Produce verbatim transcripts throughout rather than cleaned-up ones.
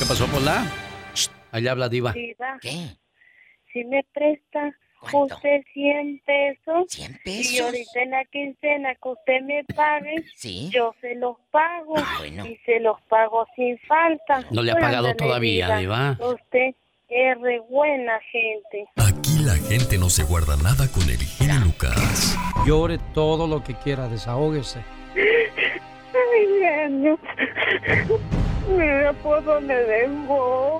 ¿Qué pasó, Pola? Allá habla Diva. Diva, ¿Qué? si me presta ¿Cuánto? usted cien pesos, ¿Cien pesos? y ahorita en la quincena que usted me pague, ¿Sí? yo se los pago, Ah, bueno. y se los pago sin falta. No le ha Pues, pagado ándale, todavía, Diva. Usted es re buena gente. Aquí la gente no se guarda nada con el genio Lucas. Llore todo lo que quiera, desahógese. Ay, genio. Mira por dónde dejó.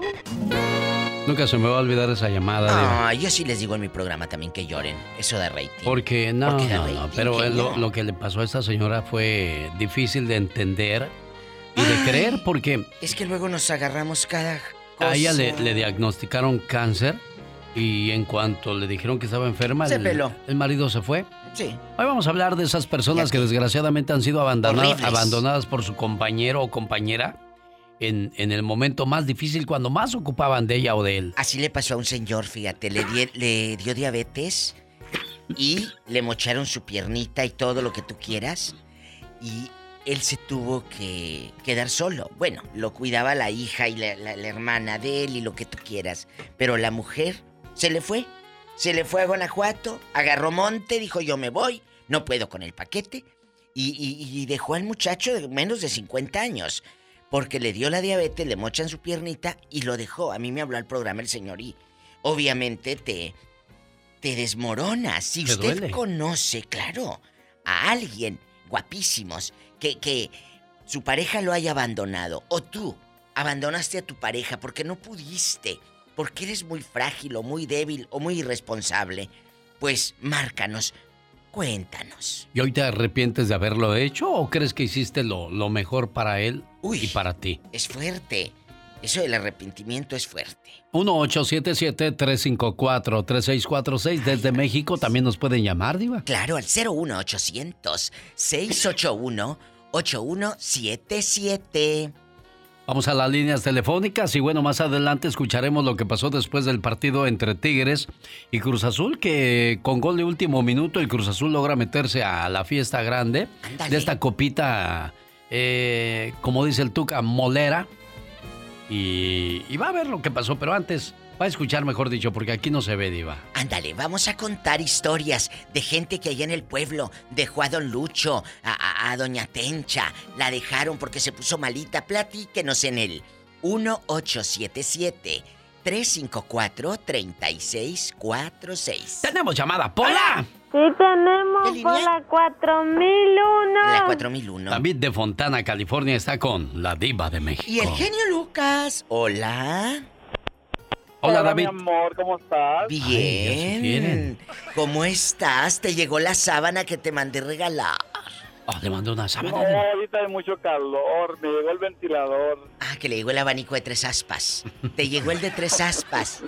Nunca se me va a olvidar esa llamada, Diva. Ah, yo sí les digo en mi programa también que lloren. Eso da rating. Porque no, Porque da no, rating, no, pero genio. lo, lo que le pasó a esta señora fue difícil de entender y de Ay, creer porque Es que luego nos agarramos cada cosa. a ella le, le diagnosticaron cáncer y en cuanto le dijeron que estaba enferma, Se el, peló. el marido se fue. Sí. Hoy vamos a hablar de esas personas Ya que desgraciadamente han sido abandonadas, Horribles. abandonadas por su compañero o compañera en, en el momento más difícil, cuando más ocupaban de ella o de él. Así le pasó a un señor, fíjate, le, di- le dio diabetes y le mocharon su piernita y todo lo que tú quieras. Y él se tuvo que quedar solo. Bueno, lo cuidaba la hija y la, la- la hermana de él y lo que tú quieras. Pero la mujer se le fue. Se le fue a Guanajuato, agarró monte, dijo yo me voy, no puedo con el paquete. Y, y- y dejó al muchacho de menos de cincuenta años. Porque le dio la diabetes, le mochan su piernita y lo dejó. A mí me habló al programa el señor y obviamente te, te desmoronas. Si Te usted duele. conoce, claro, a alguien guapísimos que, que su pareja lo haya abandonado o tú abandonaste a tu pareja porque no pudiste, porque eres muy frágil o muy débil o muy irresponsable, pues márcanos, cuéntanos. ¿Y hoy te arrepientes de haberlo hecho o crees que hiciste lo, lo mejor para él Uy. y para ti? Es fuerte. Eso del arrepentimiento es fuerte. uno ocho siete siete, tres cinco cuatro, tres seis cuatro seis. Desde México también nos pueden llamar, Diva. Claro, al cero uno ochocientos, seiscientos ochenta y uno, ochenta y uno setenta y siete. Vamos a las líneas telefónicas y bueno, más adelante escucharemos lo que pasó después del partido entre Tigres y Cruz Azul, que con gol de último minuto el Cruz Azul logra meterse a la fiesta grande. Ándale. De esta copita, eh, como dice el Tuca, molera. Y, y va a ver lo que pasó, pero antes va a escuchar, mejor dicho, porque aquí no se ve, Diva. Ándale, vamos a contar historias de gente que allá en el pueblo dejó a don Lucho, a, a- a doña Tencha, la dejaron porque se puso malita. Platíquenos en el uno ocho siete siete, tres cinco cuatro, tres seis cuatro seis. ¡Tenemos llamada, Pola! Sí tenemos ¿Qué por línea? la cuatro mil uno. La cuatro mil uno. David de Fontana, California, está con la Diva de México. Y el genio Lucas. Hola. Hola, David. mi amor, ¿cómo estás? Ay, Bien. ya se quieren. ¿Cómo estás? ¿Te llegó la sábana que te mandé regalar? Oh, le mandó una No, sábana. ahorita hay mucho calor, me llegó el ventilador. Ah, que le llegó el abanico de tres aspas. Te llegó el de tres aspas.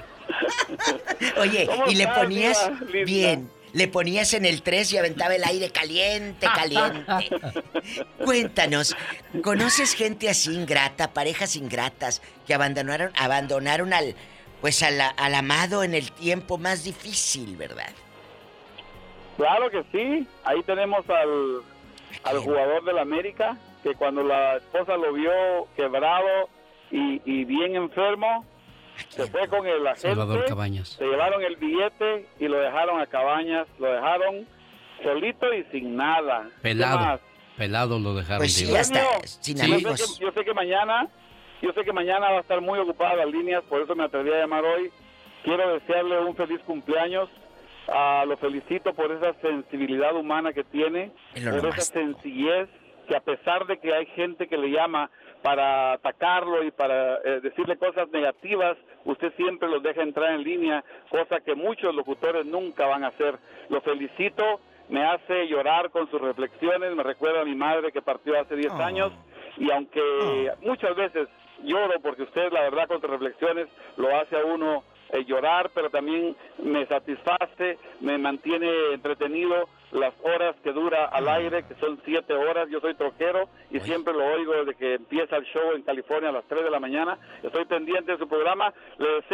Oye, ¿Cómo y le estás, ponías Diva? Linda. bien. Le ponías en el tres y aventaba el aire caliente, caliente. Cuéntanos, ¿conoces gente así ingrata, parejas ingratas que abandonaron, abandonaron al, pues al, al amado en el tiempo más difícil, verdad? Claro que sí, ahí tenemos al, al jugador del América, que cuando la esposa lo vio quebrado y, y bien enfermo, se fue con el Salvador agente, Cabañas. se llevaron el billete y lo dejaron a Cabañas, lo dejaron solito y sin nada. ¿Qué Pelado. más? Pelado lo dejaron, Pues sí, Diva. hasta Genio, sin Sí. Yo sé, amigos. que, yo sé que mañana, yo sé que mañana va a estar muy ocupada las líneas, por eso me atreví a llamar hoy. Quiero desearle un feliz cumpleaños. Ah, lo felicito por esa sensibilidad humana que tiene, Es lo por esa nomás. sencillez que a pesar de que hay gente que le llama para atacarlo y para eh, decirle cosas negativas, usted siempre los deja entrar en línea, cosa que muchos locutores nunca van a hacer. Lo felicito, me hace llorar con sus reflexiones, me recuerda a mi madre que partió hace diez Oh. años, y aunque muchas veces lloro porque usted, la verdad, con sus reflexiones lo hace a uno eh, llorar, pero también me satisface, me mantiene entretenido las horas que dura al aire, que son siete horas. Yo soy troquero y siempre lo oigo desde que empieza el show en California a las tres de la mañana. Estoy pendiente de su programa. Le deseo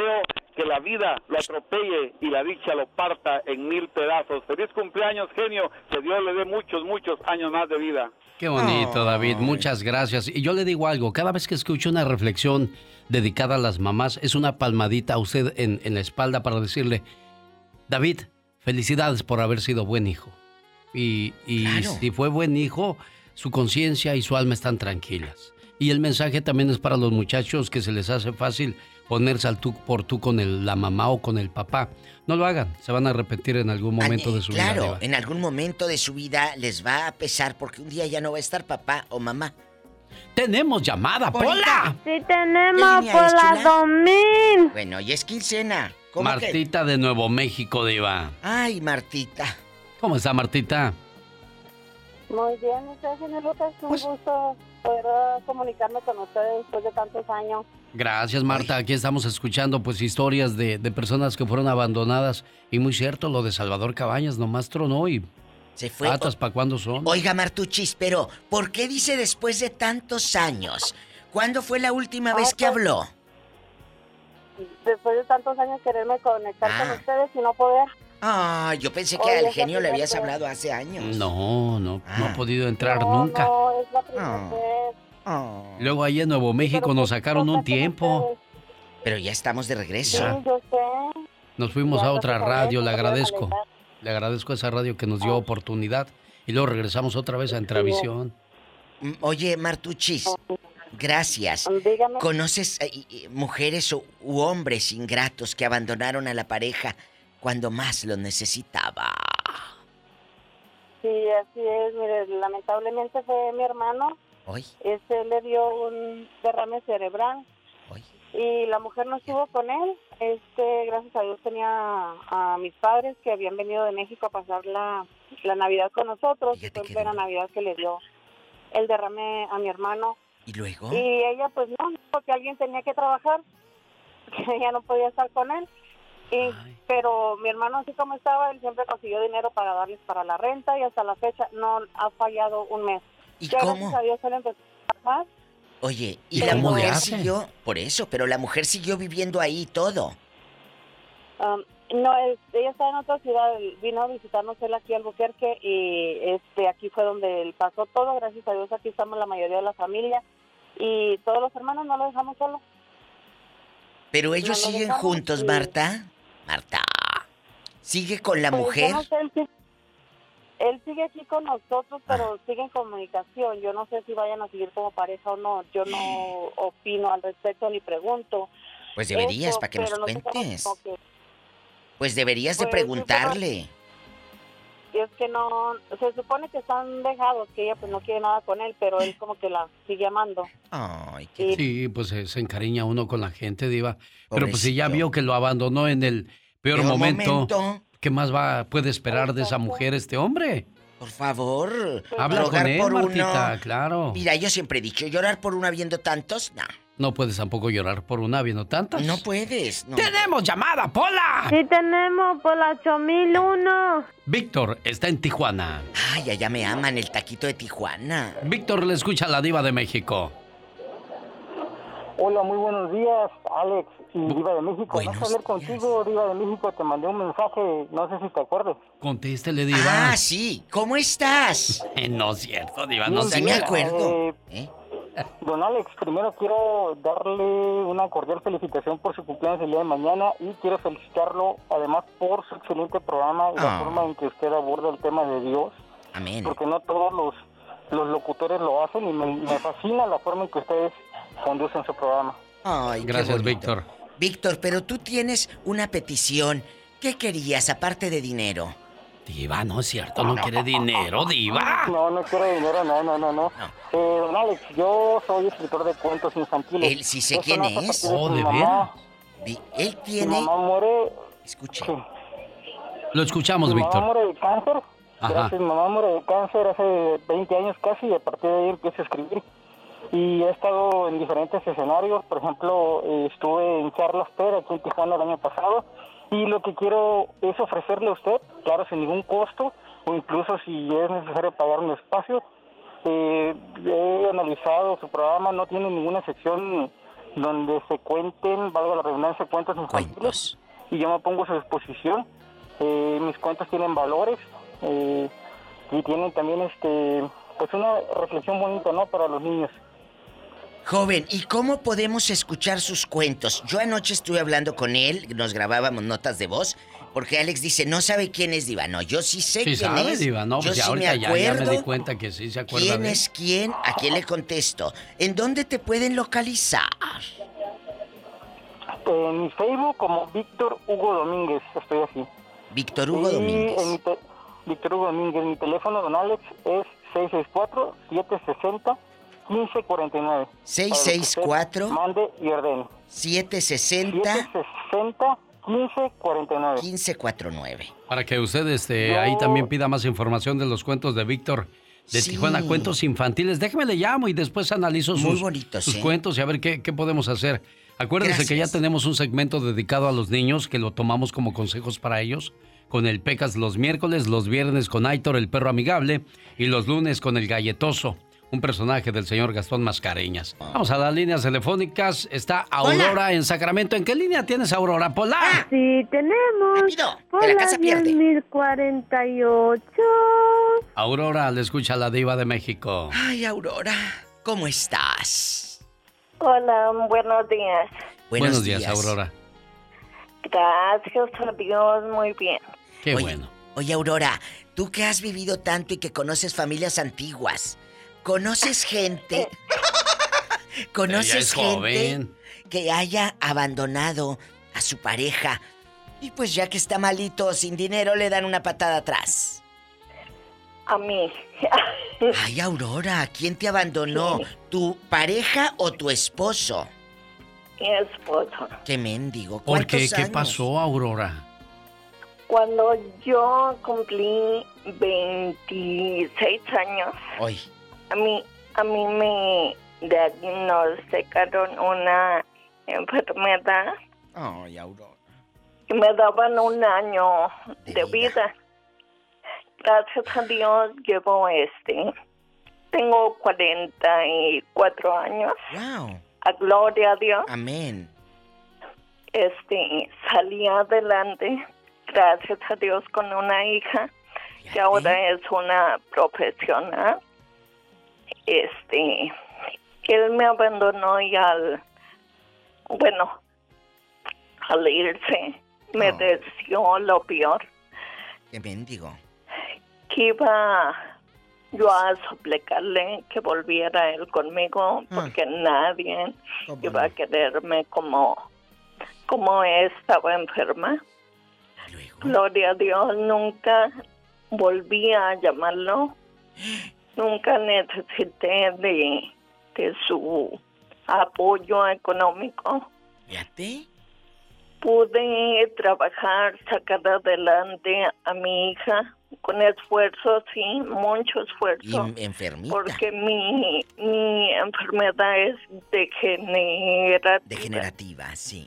que la vida lo atropelle y la dicha lo parta en mil pedazos. Feliz cumpleaños, genio, que Dios le dé muchos, muchos años más de vida. Qué bonito, David, muchas gracias. Y yo le digo algo, cada vez que escucho una reflexión dedicada a las mamás, es una palmadita a usted en, en la espalda para decirle, David, felicidades por haber sido buen hijo. Y, y claro. Si fue buen hijo, su conciencia y su alma están tranquilas. Y el mensaje también es para los muchachos que se les hace fácil ponerse al tú por tú con el, la mamá o con el papá. No lo hagan, se van a arrepentir en algún momento An, eh, de su claro, vida. Claro, en algún momento de su vida les va a pesar porque un día ya no va a estar papá o mamá. ¡Tenemos llamada, Pola! Sí, tenemos, Pola Domín. Bueno, y es quincena. ¿Cómo Martita que? De Nuevo México, Diva. Ay, Martita. ¿Cómo está, Martita? Muy bien, usted, señor Lucas, un pues... gusto poder comunicarme con ustedes después de tantos años. Gracias, Marta. Aquí estamos escuchando pues historias de, de personas que fueron abandonadas. Y muy cierto, lo de Salvador Cabañas nomás tronó y... Se fue. ¿Patas para cuándo son? Oiga, Martuchis, pero ¿por qué dice después de tantos años? ¿Cuándo fue la última ah, vez que pues, habló? Después de tantos años quererme conectar ah. con ustedes y no poder. Ah, yo pensé que Oye, al genio le habías hablado hace años. No, no, ah. no ha podido entrar no, nunca. No, es la primera vez. Oh. Luego ahí en Nuevo México pero nos sacaron un tiempo. Pero ya estamos de regreso. Sí, yo sé. Nos fuimos ya a otra radio, le agradezco. Le agradezco a esa radio que nos dio oportunidad. Y luego regresamos otra vez a Entravisión. Oye, Martuchis, gracias. Dígame. ¿Conoces eh, mujeres u, u hombres ingratos que abandonaron a la pareja cuando más lo necesitaba? Sí, así es. Mire, lamentablemente fue mi hermano. Hoy. Este le dio un derrame cerebral. Hoy. Y la mujer no estuvo con él. Este, gracias a Dios tenía a, a mis padres que habían venido de México a pasar la, la Navidad con nosotros. Fíjate y fue en plena Navidad que le dio el derrame a mi hermano. ¿Y luego? Y ella pues no, porque alguien tenía que trabajar, que ella no podía estar con él. Y, pero mi hermano, así como estaba, él siempre consiguió dinero para darles para la renta y hasta la fecha no ha fallado un mes. ¿Y ya, cómo? Gracias a Dios él empezó a trabajar. Oye, y la mujer siguió, por eso, pero la mujer siguió viviendo ahí todo. Um, no, es, ella está en otra ciudad, vino a visitarnos él aquí a Albuquerque y este aquí fue donde él pasó todo, gracias a Dios aquí estamos la mayoría de la familia y todos los hermanos no lo dejamos solo. Pero ellos no siguen juntos, y... Marta. Marta, ¿sigue con la pues mujer? No sé, él, él sigue aquí con nosotros, pero ah. sigue en comunicación. Yo no sé si vayan a seguir como pareja o no. Yo no opino al respecto ni pregunto. Pues deberías, para que nos cuentes. Que... Pues deberías pues, de preguntarle. Y es que no, se supone que están dejados, que ella pues no quiere nada con él, pero él como que la sigue amando. Ay, qué... Sí, pues se, se encariña uno con la gente, Diva. Pero pues si ya vio que lo abandonó en el peor, peor momento, momento, ¿qué más va puede esperar Exacto. de esa mujer este hombre? Por favor. Habla con él, por Martita, uno. Claro. Mira, yo siempre he dicho, llorar por una viendo tantos, no. No puedes tampoco llorar por una viendo tantas. No puedes. No. ¡Tenemos llamada, Pola! Sí, tenemos, Pola ocho mil uno. Víctor está en Tijuana. Ay, allá me aman, el taquito de Tijuana. Víctor le escucha a la Diva de México. Hola, muy buenos días, Alex y Diva de México. Buenos Vas a hablar contigo, Diva de México. Te mandé un mensaje, no sé si te acuerdas. Contéstele, Diva. Ah, sí. ¿Cómo estás? Eh, no es cierto, Diva, no sé. Sí me acuerdo. Eh, ¿Eh? Don Alex, primero quiero darle una cordial felicitación por su cumpleaños el día de mañana y quiero felicitarlo además por su excelente programa y oh. la forma en que usted aborda el tema de Dios. Amén. Porque no todos los, los locutores lo hacen y me, me fascina la forma en que ustedes conducen su programa. Ay, gracias, Víctor. Víctor, pero tú tienes una petición. ¿Qué querías aparte de dinero? Diva, no es cierto, no quiere dinero, Diva. No, no quiere dinero, no, no, no, no. no. Eh, don Alex, yo soy escritor de cuentos infantiles. Él sí sé Esto quién es. Oh, ¿de veras? Él tiene... Mi mamá muere... Escuche. Sí. Lo escuchamos, mi Víctor. Mi mamá muere de cáncer. Ajá. Gracias, mi mamá muere de cáncer hace veinte años casi y a partir de ahí empiezo a escribir. Y he estado en diferentes escenarios. Por ejemplo, eh, estuve en Charlas T E D aquí en Tijuana el año pasado. Y lo que quiero es ofrecerle a usted, claro, sin ningún costo, o incluso si es necesario pagar un espacio. Eh, he analizado su programa, no tiene ninguna sección donde se cuenten, valga la redundancia, cuentos infantiles. Cuentos. Y yo me pongo a su disposición. Eh, mis cuentos tienen valores eh, y tienen también este pues una reflexión bonita, ¿no?, para los niños. Joven, ¿y cómo podemos escuchar sus cuentos? Yo anoche estuve hablando con él, nos grabábamos notas de voz, porque Alex dice, no sabe quién es Diva. No, yo sí sé sí quién sabe, es. Diva. No, yo pues sí ahorita me ya, acuerdo ya me di cuenta que sí se acuerda quién de... es quién, a quién le contesto. ¿En dónde te pueden localizar? En mi Facebook como Víctor Hugo Domínguez, estoy así. Víctor Hugo y Domínguez. En mi te- Víctor Hugo Domínguez, mi teléfono, don Alex, es seis seis cuatro, siete seis cero, uno cinco cuatro nueve. seis seis cuatro, mande y ordene. siete seis cero, siete seis cero, uno cinco cuatro nueve. uno cinco cuatro nueve. Para que usted este, Yo- ahí también pida más información de los cuentos de Víctor de Sí. Tijuana, cuentos infantiles. Déjeme le llamo y después analizo Muy sus, bonitos, sus ¿eh? cuentos y a ver qué, qué podemos hacer. Acuérdense que ya Gracias. tenemos un segmento dedicado a los niños que lo tomamos como consejos para ellos, con el Pecas los miércoles, los viernes con Aitor, el perro amigable, y los lunes con el galletoso, un personaje del señor Gastón Mascareñas. Vamos a las líneas telefónicas. Está Aurora Hola. en Sacramento. ¿En qué línea tienes, Aurora? ¡Pola! Sí, tenemos. Rápido, Por que la la casa pierde. diez mil cuarenta y ocho. Aurora, le escucha la diva de México. Ay, Aurora, ¿cómo estás? Hola, buenos días. Buenos, días, Aurora. Gracias a Dios, muy bien. Qué Oye, bueno. Oye, Aurora, tú que has vivido tanto y que conoces familias antiguas, ¿conoces gente? Ella ¿Conoces es gente joven. que haya abandonado a su pareja y pues ya que está malito, sin dinero, le dan una patada atrás? A mí. Ay, Aurora, ¿quién te abandonó? Sí. ¿Tu pareja o tu esposo? Mi esposo. Qué mendigo. ¿Por qué? ¿Cuántos ¿Qué años? pasó, Aurora? Cuando yo cumplí veintiséis años, Hoy. a mí, a mí me diagnosticaron una enfermedad Ay, Aurora. y me daban un año De de vida. vida. Gracias a Dios llevo este, tengo cuarenta y cuatro años, Wow. a gloria a Dios, Amén. este, salí adelante, gracias a Dios, con una hija que Fíjate. ahora es una profesional. Este, él me abandonó y al, bueno, al irse me Oh. deseó lo peor, Qué mendigo. que iba yo a suplicarle que volviera él conmigo, Ah. porque nadie ¿Cómo iba a no? quererme como, como estaba enferma. Luego. Gloria a Dios, nunca volví a llamarlo, nunca necesité de, de su apoyo económico. Fíjate. Pude trabajar, sacar adelante a mi hija con esfuerzo, sí, mucho esfuerzo, Y enfermita. porque mi, mi enfermedad es degenerativa. Degenerativa, sí.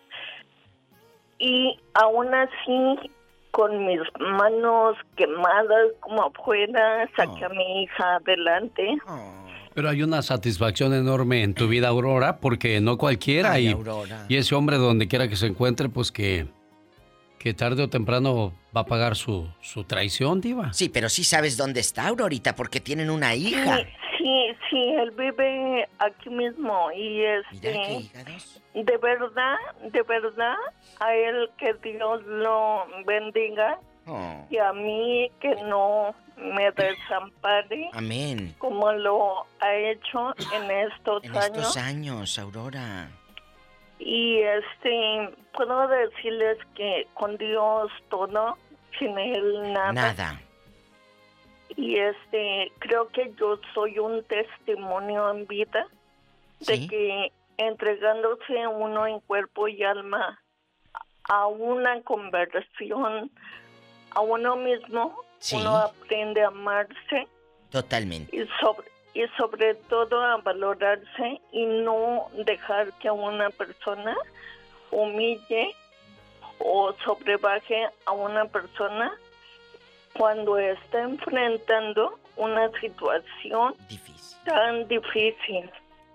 Y aún así, con mis manos quemadas como afuera, saqué Oh. a mi hija adelante. Oh. Pero hay una satisfacción enorme en tu vida, Aurora, porque no cualquiera. Ay, y, Aurora. y ese hombre, donde quiera que se encuentre, pues que, que tarde o temprano va a pagar su, su traición, diva. Sí, pero sí sabes dónde está Aurorita, porque tienen una hija. Sí, sí, sí, él vive aquí mismo y Mira qué este, hígados. de verdad, de verdad, a él que Dios lo bendiga Oh. y a mí que no me desampare Amén. como lo ha hecho en estos En años. estos años, Aurora. Y este, puedo decirles que con Dios todo, sin él nada. Nada. Y este, creo que yo soy un testimonio en vida de ¿Sí? que entregándose uno en cuerpo y alma a una conversión a uno mismo, Sí. uno aprende a amarse Totalmente. y sobre y sobre todo a valorarse y no dejar que una persona humille o sobrebaje a una persona cuando está enfrentando una situación Difícil. tan difícil.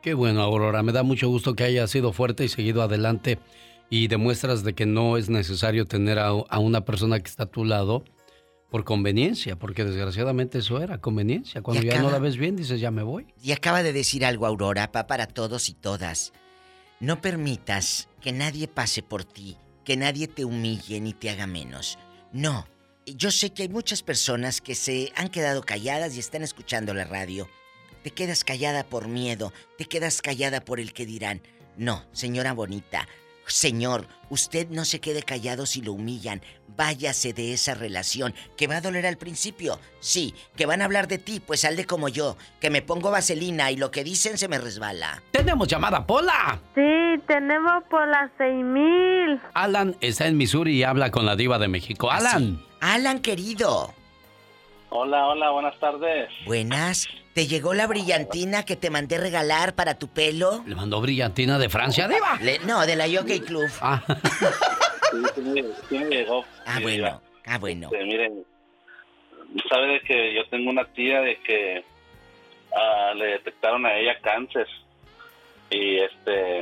Qué bueno, Aurora. Me da mucho gusto que hayas sido fuerte y seguido adelante y demuestras de que no es necesario tener a, a una persona que está a tu lado por conveniencia, porque desgraciadamente eso era conveniencia. Cuando ya no la ves bien, dices, ya me voy. Y acaba de decir algo, Aurora, pa para todos y todas. No permitas que nadie pase por ti, que nadie te humille ni te haga menos. No. Yo sé que hay muchas personas que se han quedado calladas y están escuchando la radio. Te quedas callada por miedo, te quedas callada por el que dirán. No, señora bonita, señor, usted no se quede callado si lo humillan. Váyase de esa relación, que va a doler al principio. Sí, que van a hablar de ti, pues hazle como yo, que me pongo vaselina y lo que dicen se me resbala. ¡Tenemos llamada, Pola! Sí, tenemos por las seis mil. Alan está en Missouri y habla con la diva de México. ¡Alan! Sí. Alan, querido. Hola, hola, buenas tardes. Buenas. ¿Te llegó la brillantina que te mandé regalar para tu pelo? ¿Le mandó brillantina de Francia, diva? Le, no, de la Jockey Club. Ah. Sí, sí, me, sí me llegó. Ah, sí, bueno, diva. ah, bueno. Este, miren, sabe de que yo tengo una tía de que uh, le detectaron a ella cáncer. Y este,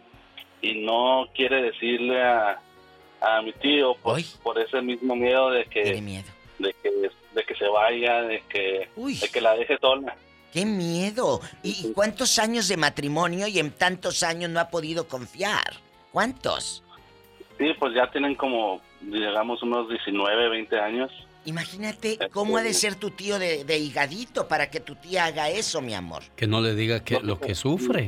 y no quiere decirle a, a mi tío por, por ese mismo miedo de que... Tiene miedo. De que, de que se vaya, de que, Uy. de que la deje sola. ¡Qué miedo! ¿Y cuántos años de matrimonio y en tantos años no ha podido confiar? ¿Cuántos? Sí, pues ya tienen como, digamos, unos diecinueve, veinte años. Imagínate cómo ha de ser tu tío de, de higadito para que tu tía haga eso, mi amor. Que no le diga que, lo que sufre.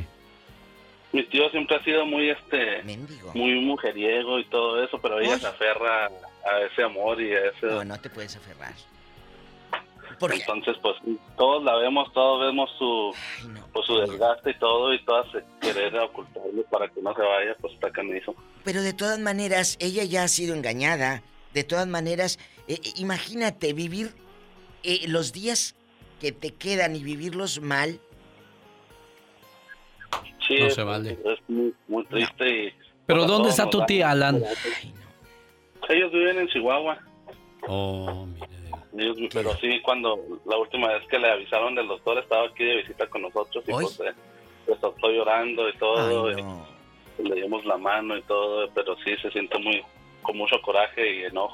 Mi tío siempre ha sido muy, este... Mendigo. Muy mujeriego y todo eso, pero ella Uy. se aferra a ese amor y a ese... No, no te puedes aferrar. ¿Por qué? Entonces, pues, todos la vemos, todos vemos su, Ay, no. pues, su desgaste y todo, y todas se quieren ocultarle para que no se vaya, pues está canijo. Pero de todas maneras, ella ya ha sido engañada. De todas maneras, eh, eh, imagínate vivir eh, los días que te quedan y vivirlos mal. Sí, No es, se vale. es muy, muy triste. No. Y, ¿Pero pues, a dónde todos está nos tu da- tía, Alan? Ay, no. Ellos viven en Chihuahua. Oh, mire. Ellos- pero sí, cuando la última vez que le avisaron del doctor, estaba aquí de visita con nosotros y ¿Hoy? pues eh, pues, estoy llorando y todo, Ay, no. y le dimos la mano y todo, pero sí se siente muy con mucho coraje y enojo.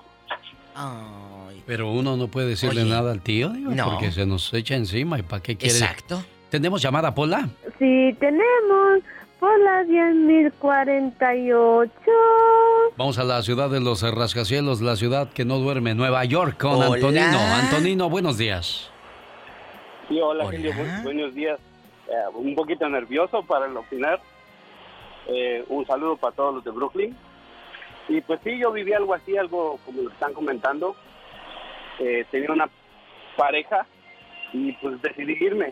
Ay. Pero uno no puede decirle Oye. nada al tío, digo, No. porque se nos echa encima. ¿Y para qué quiere? Exacto. ¿Tenemos llamada, Pola? Sí, tenemos por las diez mil cuarenta y ocho. Vamos a la ciudad de los rascacielos, la ciudad que no duerme, Nueva York, con Hola. Antonino. Antonino, buenos días. Sí, hola, Hola. Genio, bu- buenos días. Eh, un poquito nervioso para el opinar. Eh, un saludo para todos los de Brooklyn. Y pues sí, yo viví algo así, algo como lo están comentando. Eh, tenía una pareja y pues decidí irme.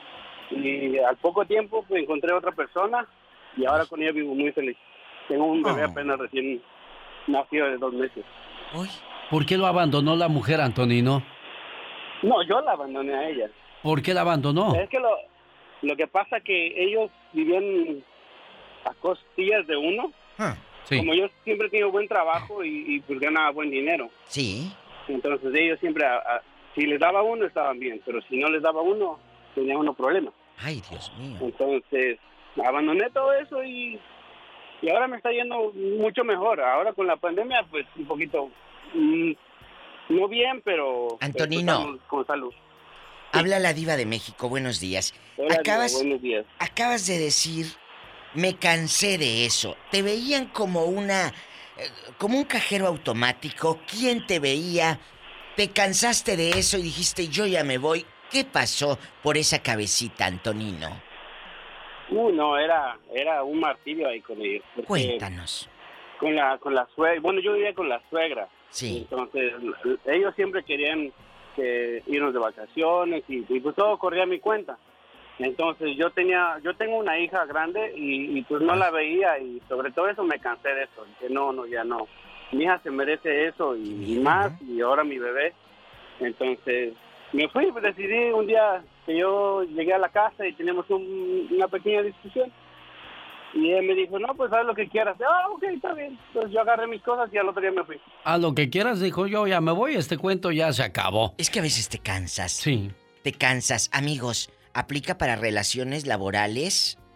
Y al poco tiempo pues, encontré otra persona y ahora con ella vivo muy feliz. Tengo un bebé Oh. apenas recién nacido de dos meses. Uy. ¿Por qué lo abandonó la mujer, Antonino? No, yo la abandoné a ella. ¿Por qué la abandonó? Es que lo, lo que pasa que ellos vivían a costillas de uno. Ah, Sí. Como yo siempre he tenido buen trabajo y, y pues ganaba buen dinero. sí. Entonces ellos siempre, a- a- si les daba uno estaban bien, pero si no les daba uno, tenían unos problemas. Ay, Dios mío. Entonces abandoné todo eso y, y ahora me está yendo mucho mejor. Ahora con la pandemia pues un poquito, mm, no bien, pero... Antonino. pero estamos con salud. Habla la diva de México. Buenos días. Hola, Acabas, buenos días. acabas de decir, me cansé de eso. Te veían como una, eh, como un cajero automático. ¿Quién te veía? Te cansaste de eso y dijiste, yo ya me voy. ¿Qué pasó por esa cabecita, Antonino? Uh, no, era, era un martirio ahí con ellos. porque Cuéntanos. Con la, con la suegra, bueno, yo vivía con la suegra. Sí. Entonces, ellos siempre querían que irnos de vacaciones y, y pues todo corría a mi cuenta. Entonces, yo tenía, yo tengo una hija grande y, y pues no la veía y sobre todo eso me cansé de eso. Que no, no, ya no. Mi hija se merece eso y, y más y ahora mi bebé. Entonces, me fui, pues, decidí un día que yo llegué a la casa y teníamos un- una pequeña discusión. Y él me dijo, no, pues haz lo que quieras. Ah, ok, está bien. Entonces yo agarré mis cosas y al otro día me fui. A lo que quieras, dijo yo, ya me voy, este cuento ya se acabó. Es que a veces te cansas. Sí. Te cansas. Amigos, aplica para relaciones laborales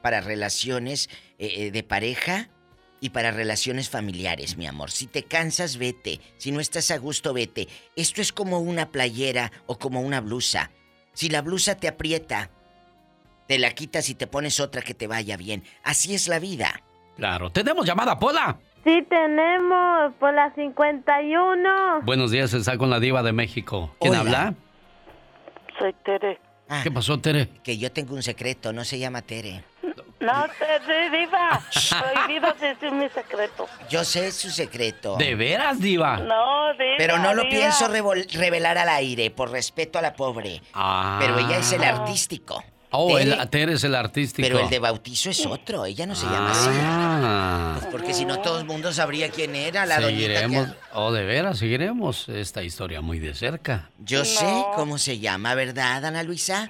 para relaciones eh, de pareja y para relaciones familiares, mi amor. Si te cansas, vete. Si no estás a gusto, vete. Esto es como una playera o como una blusa. Si la blusa te aprieta, te la quitas y te pones otra que te vaya bien. Así es la vida. Claro. ¿Tenemos llamada, Pola? Sí, tenemos, por la cincuenta y uno. Buenos días, está con la Diva de México. ¿Quién Hola. habla? Soy Tere. Ah, ¿Qué pasó, Tere? que yo tengo un secreto, no se llama Tere. No, Tere, Diva. Prohibido decir mi secreto. Yo sé su secreto. ¿De veras, Diva? No, Diva. Pero no lo Diva. pienso revol- revelar al aire, por respeto a la pobre. Ah. Pero ella es el artístico. Oh, Tere, el, Tere es el artístico. pero el de bautizo es otro, ella no se llama así. Ah. Pues porque si no todo el mundo sabría quién era la doñita Seguiremos, que... oh, de veras, seguiremos esta historia muy de cerca. Yo No. sé cómo se llama, ¿verdad, Ana Luisa?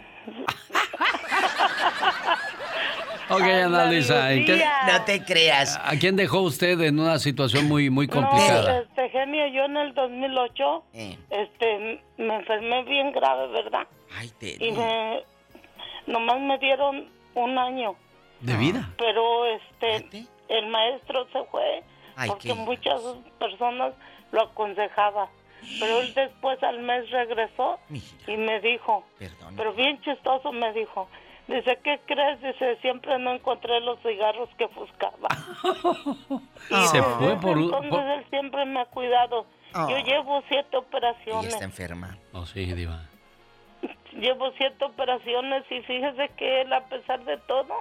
Ok, Ana Luisa, ¿en qué- No te creas. ¿a quién dejó usted en una situación muy, muy No, complicada? este, genio, yo en el dos mil ocho, Eh. este, me enfermé bien grave, ¿verdad? Ay, Y Tere. me, nomás me dieron un año, ¿De vida? pero este, Fíjate. el maestro se fue Ay, porque qué- muchas personas lo aconsejaban. Pero él después al mes regresó Mira, y me dijo, perdón. pero bien chistoso me dijo, dice, ¿qué crees? Dice, siempre no encontré los cigarros que buscaba. Y Se desde fue por un- entonces por- él siempre me ha cuidado. Oh. Yo llevo siete Ella operaciones. está enferma. Oh, sí, Diva. Llevo siete operaciones y fíjese que él, a pesar de todo,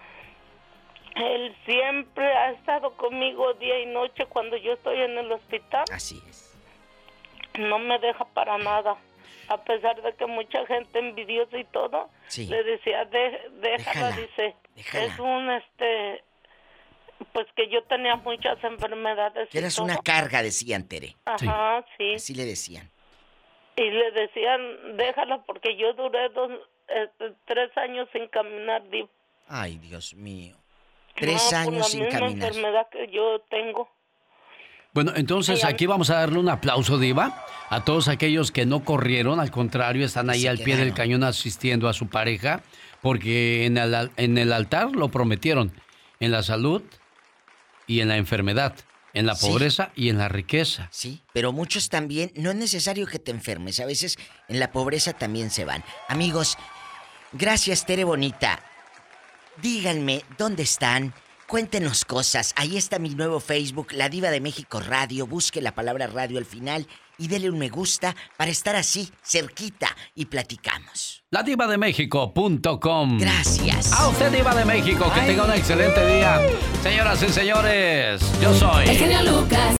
él siempre ha estado conmigo día y noche cuando yo estoy en el hospital. Así es. No me deja para nada. A pesar de que mucha gente envidiosa y todo, Sí. le decía, de, déjala, Déjala, dice. déjala. Es un, este, pues que yo tenía muchas enfermedades. Que y eras todo. una carga, decían, Tere. Ajá, sí. Así le decían. Y le decían, déjala porque yo duré dos, este, tres años sin caminar, Div. Ay, Dios mío. Tres No, por años la sin misma caminar. enfermedad que yo tengo. Bueno, entonces Ay, aquí vamos a darle un aplauso, Diva, a todos aquellos que no corrieron, al contrario, están ahí Se al pie del quedaron. cañón asistiendo a su pareja, porque en el, al- en el altar lo prometieron, en la salud y en la enfermedad, en la Sí. pobreza y en la riqueza. Sí, pero muchos también, no es necesario que te enfermes, a veces en la pobreza también se van. Amigos, gracias, Tere Bonita. Díganme, ¿dónde están? Cuéntenos cosas. Ahí está mi nuevo Facebook, La Diva de México Radio. Busque la palabra radio al final y dele un me gusta para estar así, cerquita, y platicamos. la diva de méxico punto com. Gracias. A usted, Diva de México, que tenga un excelente día. Señoras y señores, yo soy... El genio Lucas.